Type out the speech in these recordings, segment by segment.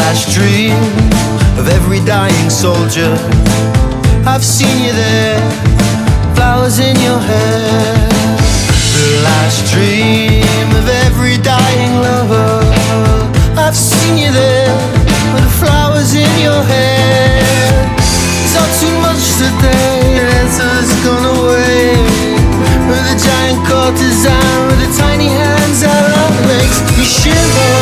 last dream of every dying soldier. I've seen you there, flowers in your hair. The last dream of every dying lover. I've seen you there, with the flowers in your hair. It's not too much today, the answer's gone away. With a giant courtesan, with the tiny hands that love makes me shiver.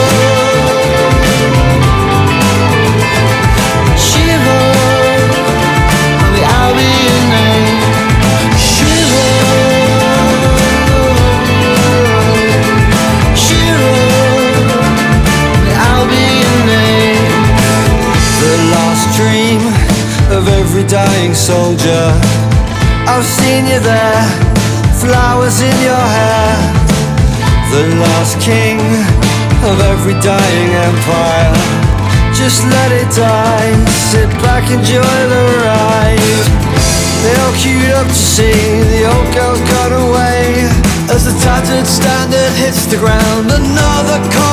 Shiver on the Albion name. Shiver, shiver on the Albion name. The last dream of every dying soldier. I've seen you there, flowers in your hair. The last king of every dying empire. Just let it die, sit back, enjoy the ride. They all queued up to see the old girl's gone away. As the tattered standard hits the ground, another